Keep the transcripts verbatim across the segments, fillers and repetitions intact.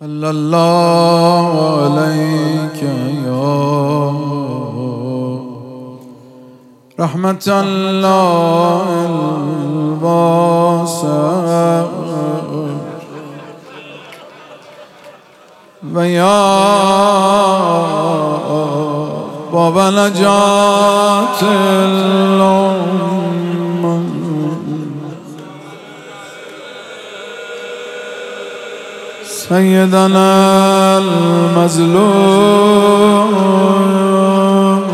صلی الله علیک یا رحمت الله الواسع و یا باب نجات الامه سیدنا المظلوم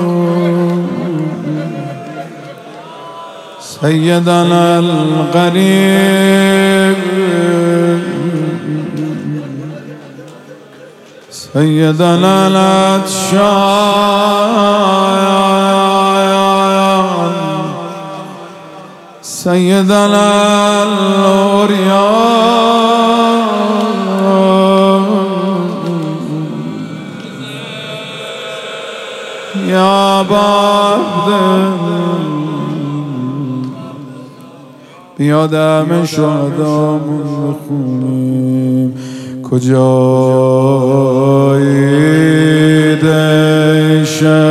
سیدنا الغریب سیدنا العطشان سیدنا العریان یا بعد بیا دم شهدامون بخونیم کجایید ای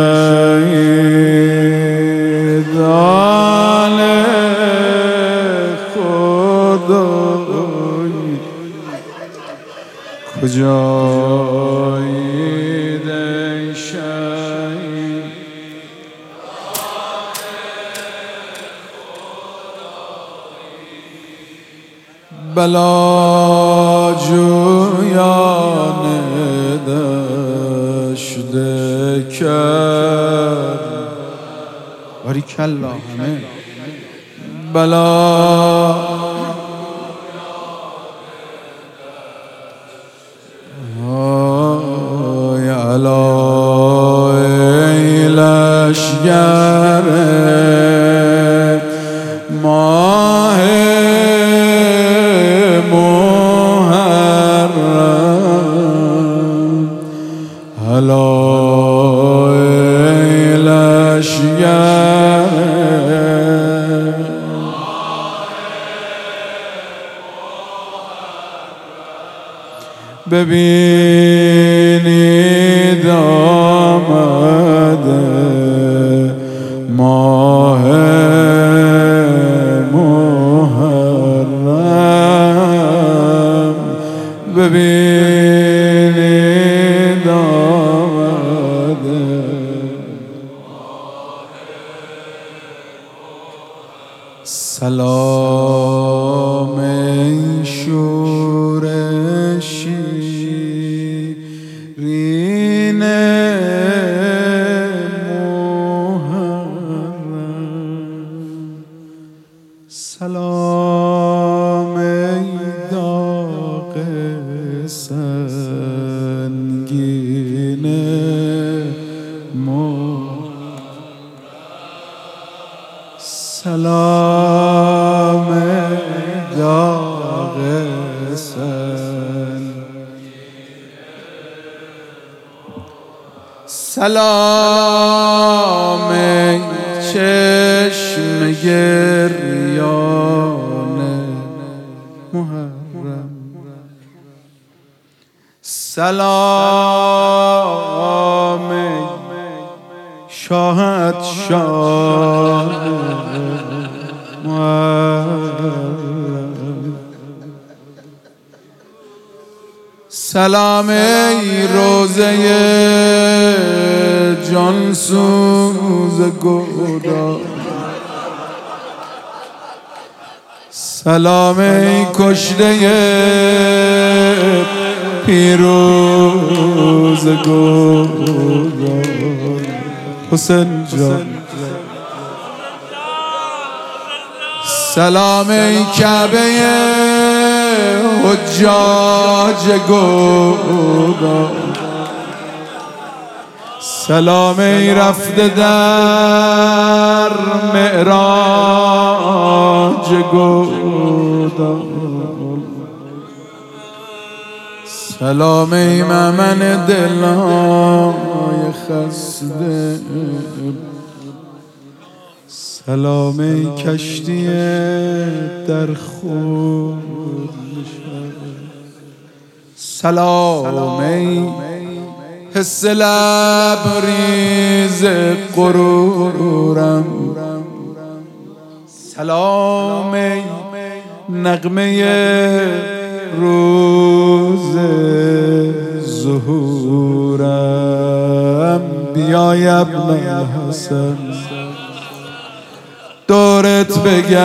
شهیدان خدایی کجایید ای شهید بلا جویان دشت کرد باریکالله همه بلا ای علای لشگر ماه علای لشگر ببینید آمده ماه محرم ببینید آمده سلام ای شورشی رین محرم سلام ای داغ سنگین محرم سلام داغ سن سلام چشم گریان محرم سلام شاهد شاه سلام ای روزه جانسوز گودا سلام ای کشته پیروز گودا حسین جان سلام ای کعبه حجاج گودا سلام ای رفته در معراج گودا سلام ای ممن دلهای خسته سلام ای کشتی در خود سلام ای حس لبریز غرورم، سلام ای نغمه روز ظهورم. بیای ابن الحسن دورت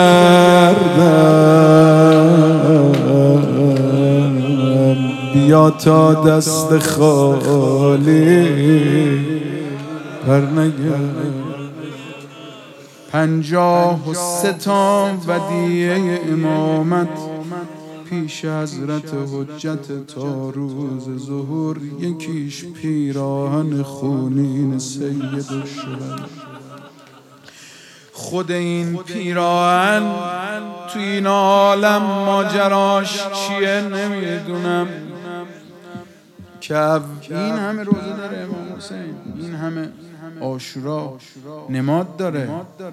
بگردم، بیا تا دست خالی پر نگردم. پنجاه و سه تا ودیعه امامت پیش حضرت حجت تا روز ظهور، یکیش پیراهن خونین سید الشهدا. خود این پیراهن تو این عالم ماجراش چیه نمیدونم، که این همه روزه داره امام حسین، این همه عاشورا نماد داره،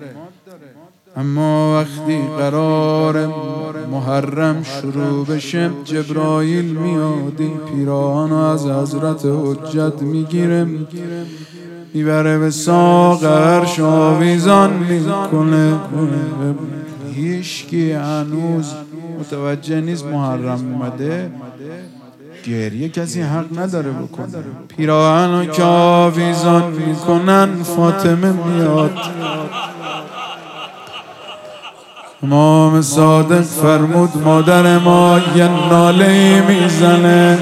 اما وقتی قرار محرم شروع بشه جبرائیل میاد این پیراهن از حضرت حجت میگیره میبره به ساق عرش آویزان میکنه. هیچکی هنوز متوجه نیست محرم اومده، گریه کسی حق نداره بکنه. پیراهن که آویزان میکنن فاطمه میاد، امام صادق فرمود مادر ما یه ناله میزنه،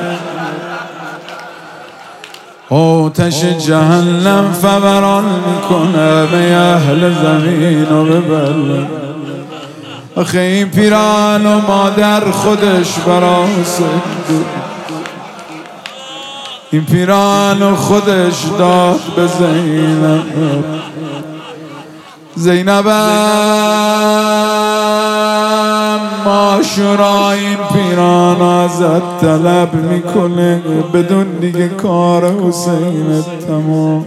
آتش جهنم فوران میکنه به اهل زمین و ببره. آخه این پیراهن و مادر خودش براس بود، این پیراهن و خودش داد به زینب. زینبم عاشورا این پیراهن ازت طلب میکنه، بدون دیگه کار حسین تمام.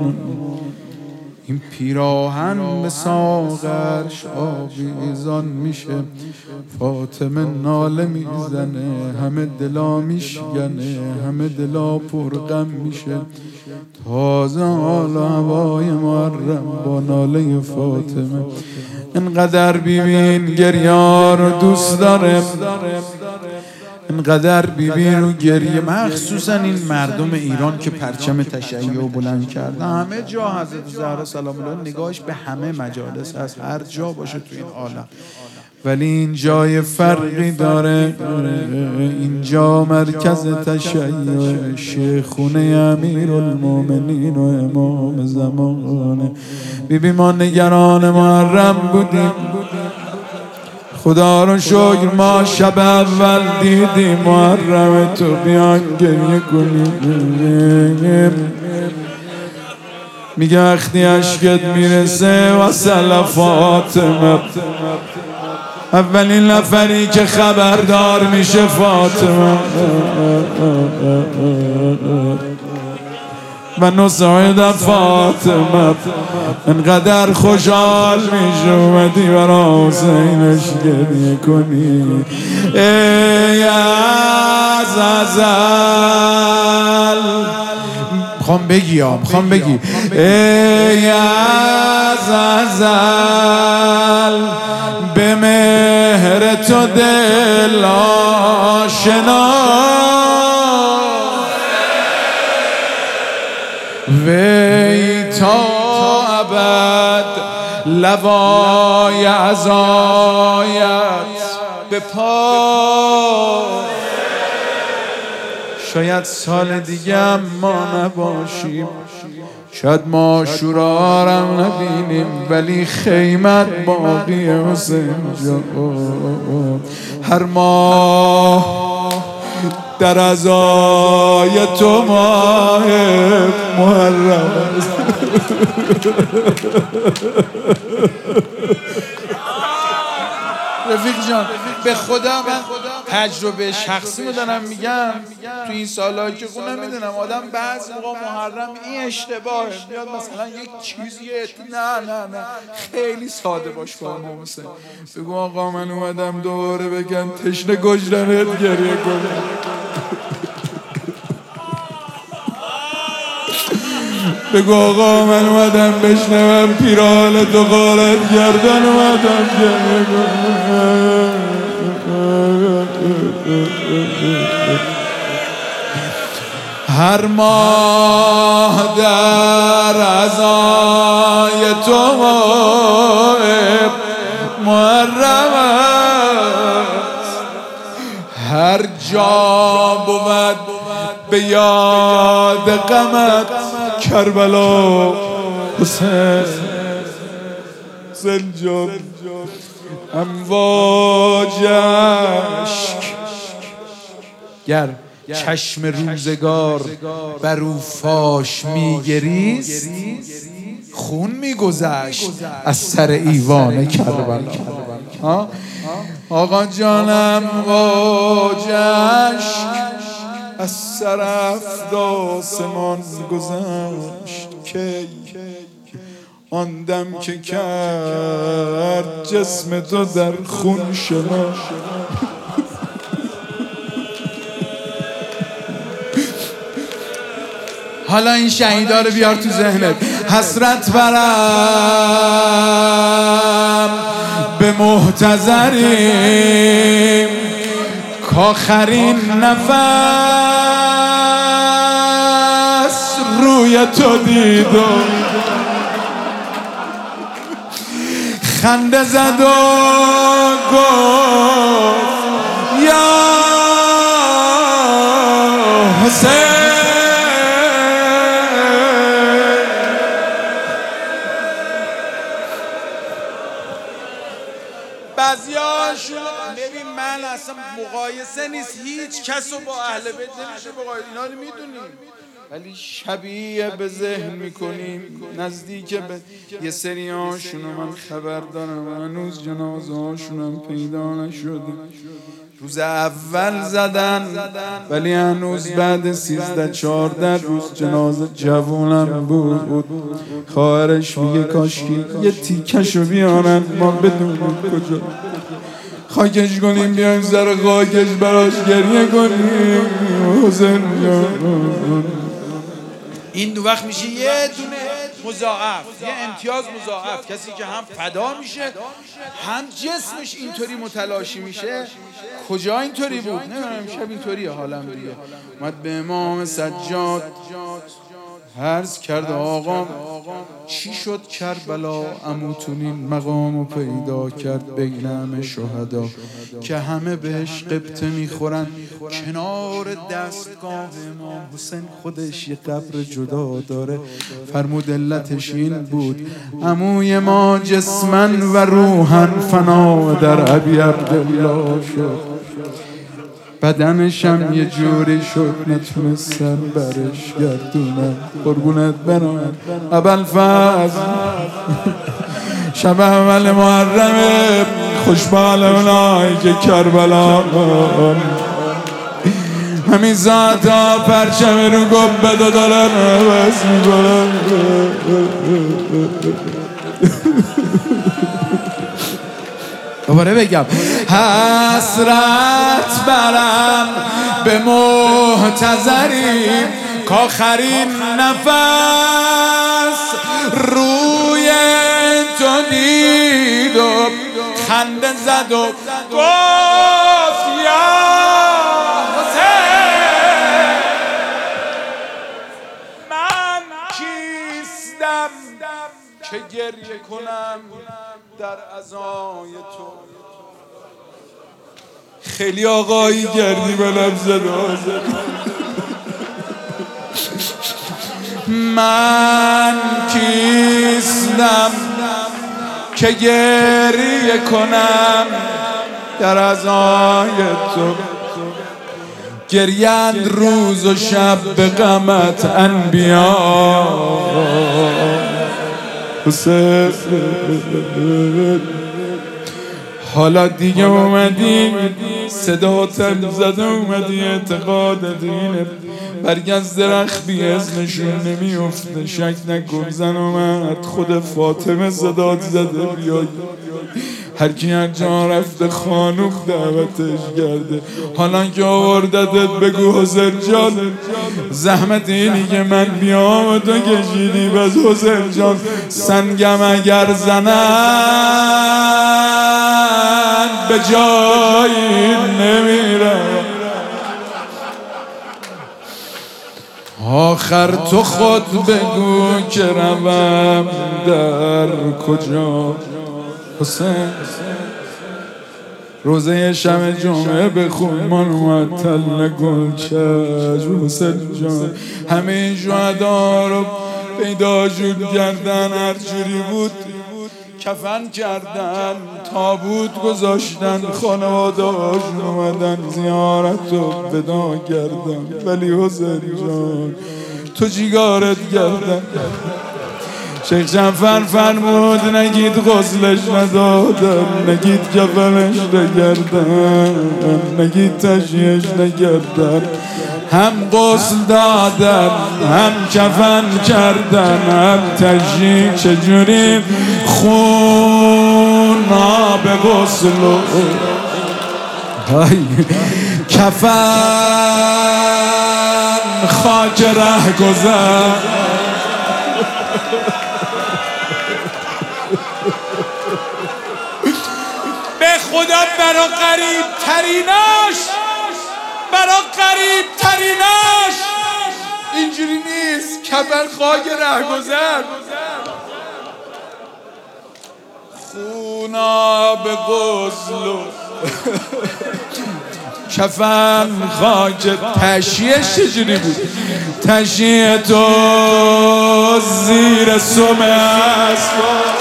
این پیراهن به ساق عرش آویزان میشه، فاطمه ناله میزنه، همه دلا میشکنه، همه دلا پرغم میشه. تازه حالا هوای محرم با ناله فاطمه. اینقدر بیبین گریه رو دوست داره، اینقدر بیبی رو گریه، مخصوصا این مردم ایران که پرچم تشیع رو بلند کردن. همه جا حضرت زهرا سلام الله نگاهش به همه مجالس هست، هر جا باشه تو این عالم، ولی این جای فرقی داره. اینجا مرکز تشیع شیخونه امیرالمومنین و امام زمانه. بیبی ما نگران محرم بودیم، خدا رو شکر ما شب اول دیدیم محرم تو، بیان گریه کنیم. میگه وقتی عشقت میرسه وصل فاطمه، اولین نفری که خبردار میشه فاطمه. و نسعد فاطمه، انقدر خوشحال میشه اومدی برا حسینش گریه کنی. ای از ازل میخوام بگی ها میخوام بگی ای از ازل به مهر تو دل آشنا، وی تا ابد لوای عزایت به پا. شاید سال دیگه هم ما نباشیم، شاید ما عاشورا رو نبینیم، ولی خیمت باقی حسین جان. هر ماه در عزای تو ماه محرم است. رفیق جان به خدا من تجربه شخصی رو دارم میگم، تو این سال‌ها که خونم میدونم آدم بعضی موقع محرم این اشتباهه، میاد مثلا یک چیزی نه نه نه خیلی ساده باش با امام حسین، بگو آقا من اومدم دوباره بگم تشنه گجرمت گریه کنم. بگو آقا من اومدم بشنوم پیران تو غارت گردن اومدم گریه کنم. هر ماه در عزای تو محرم است، هر جا بود به یاد غمت کربلا حسین زنجان امواج اشک گر چشم روزگار بر او فاش میگریست، خون میگذشت از سر ایوان کربلا. آقا جانم واج اشک از سر هفت آسمان گذشت، کی آن دم که کرد جسم تو در خون شما. حالا این شهیدا رو بیار تو ذهنت. حسرت برم به محتضریم کآخرین نفس روی تو دیدم، خنده زد و گفت یا حسین. بعضیاشون ببین من اصلا مقایسه نیست، هیچ کس رو با اهل بیت نمیشه مقایسه، اینا رو میدونیم ولی شبیه به ذهن میکنیم، نزدیک به یه سری هاشون من خبر دارم، هنوز جنازه هاشون هم پیدا نشده. روز اول زدن ولی هنوز بعد سیزده چهارده روز جنازه جوونم بود. خواهرش میگه کاشکی یه تیکشو بیارن ما بدونیم کجا خاکش کنیم، بیایم سر خاکش براش گریه کنیم. حسین جان این دو وقت میشه یه دونه مضاعف، یه امتیاز مضاعف. کسی که هم فدا میشه هم جسمش اینطوری متلاشی میشه. کجا اینطوری بود؟ نمیدونم، شب اینطوریه حالم دیگه. اومد به امام سجاد عرض کرد آقام چی شد کربلا عموتونین مقامو پیدا کرد بین همه شهدا که همه بهش قبطه میخورن، کنار دستگاه امام حسین خودش یه قبر جدا داره. فرمود علتش این بود عموی ما جسمن و روحن فنا در ابی عبدالله شد، بدنشم یه جوری شد نتونستن برش گردونن. قربونت برم ابوالفضل شب اول محرمه، خوشبال اونایی که کربلا همین ذاتا پرچم رو گبه دارن عوض میکنن. دوباره بگم حسرت برم به محتضریم کآخرین نفس روی تو دید و خنده زد و گفت یا حسین من کیستم که گریه کنم در عزای تو. خیلی آقایی گردی بلم زد من کیستم که گریه کنم در عزای تو. گریند روز و شب به غمت انبیا حسین. حالا دیگه اومدی صداتم زده اومدی اعتقاد دینه برگز درخت بی ازنشون نمیفته. شک نکن زن اومد خود فاطمه صدات زده بیای هر کی هر جا رفته خانوم دعوتش کرده. حالا که آوردتت بگو حسین جان زحمت اینی که من بیام و تو کشیدی. بس حسین جان سنگم اگر زنن به جایی نمیرم. آخر تو خود بگو که روم در کجا. حسین روزه شب جمعه بخون من معطل گل چشم. حسین جان همه این شهدا رو پیدا جور کردن، هر جوری بود کفن کردن، تابوت گذاشتن، خانواده هاشون اومدن زیارت رو بدا کردن. ولی حسین جان تو چیکارت کردن؟ شیخ جعفر فرمود نگید غسلش ندادن، نگید کفنش نکردن، نگید تشییعش نکردن. هم غسل دادن، هم کفن کردن، هم تشییع. چجوری؟ خون آب غسل و کفن خاک ره گذر. به خدا برا قریب تریناش، برا قریب تریناش اینجوری نیست. کفن خاک رهگذر، خونا به غسل و کفن خاک. تشییعش چجوری بود؟ تشییع تو زیر سم اسباب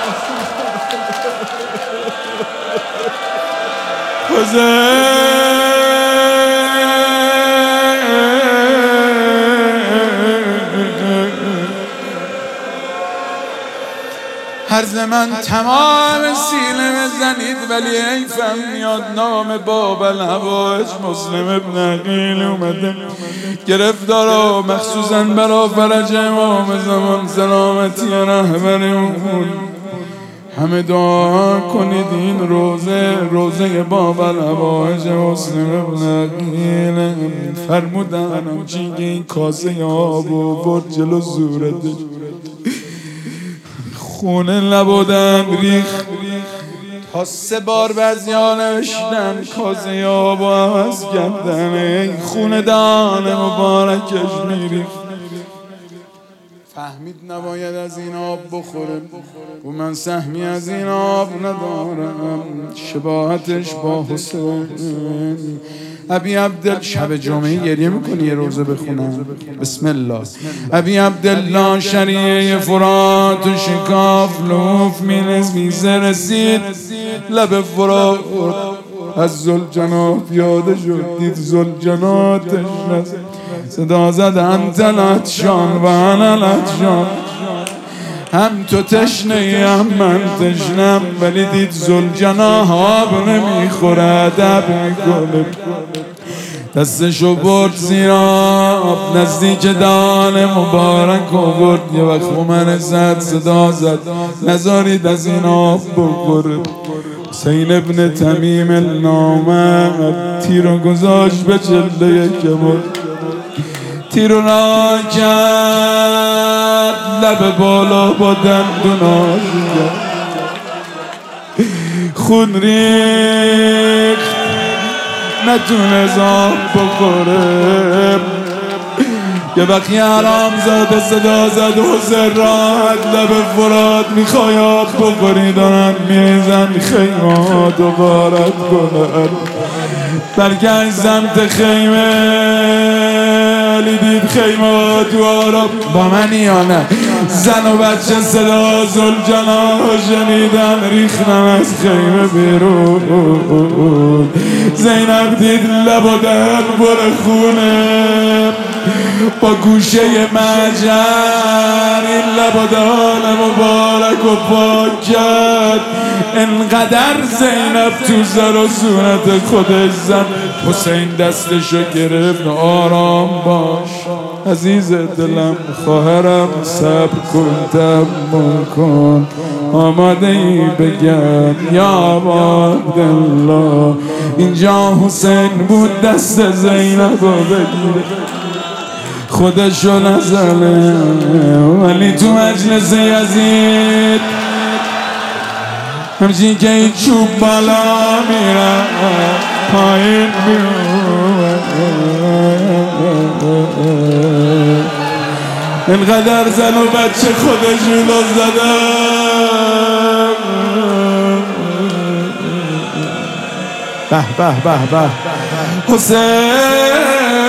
هر زمان تمام سینه بزنید ولی حیفم میاد نام باب الهوایج مسلم ابن عقیل اومده گرفتارا مخصوصا برا فرج امام زمان سلامتی رهبرمون. همه دعا کنید این روزه روزه باب الهوایج مسلم ابن عقیل. فرمودن چینگه این کاسه آب و برد جلو زورتش، خونه لبودن ریخ تا سه بار بعضی‌ها نوشتن کاسه آب و عوض کردن. این خونه دان مبارکش میریخ. فهمید نباید از این آب بخوره و من سهمی از این آب ندارم. شباهتش با حسین. ابی عبدالله شب جمعه گریه میکنی یه روزه بخونم. بسم الله. ابی عبدالله شریعه فرات و شکاف لوف مینز میزه رسید لب فرات از زلجنات پیاده شد دید زلجناتش نزد صدا زد انت لطشان و انا لطشان. هم تو تشنه هم من تشنم ولی دید زلجناه آب نمیخوره ادب میکنه. دستشو برد زیر آب نزدیک دان مبارک و برد. یه وقت من زد صدا زد نذارید از این آب بخوره. حسین ابن تمیم النامه تیرو گذاشت به جله کبر، تیرو را کرد لب بالا با دندوناش خون ریخت نتونه آب بخوره. یه وقتی حرام زاده صدا زد حسین راحت لب فرات میخوای آب بخوری دارن میزن خیمه دوبارت کنن. برگشت سمت خیمه علی دید خیمه تو آرام با منی یا نه. زن و بچه صدا زلجنا شنیدن ریختن از خیمه بیرون. زینب دید لب و دهن پر خونه با گوشه مجر این لب و دهان مبارک و پاک کرد. انقدر زینب تو سر و صورت خودش زد. حسین دستشو گرفت آرام باش عزیز دلم خواهرم صبر کن تحمل کن آماده ای بگم یا عبدالله اینجا حسین بود دست زینب رو بگیره خودشو نزنه ولی تو مجلس یزید همچین که این چوب بالا میره پایین میره اینقدر زن و بچه خودشون رو زدن به به به به حسین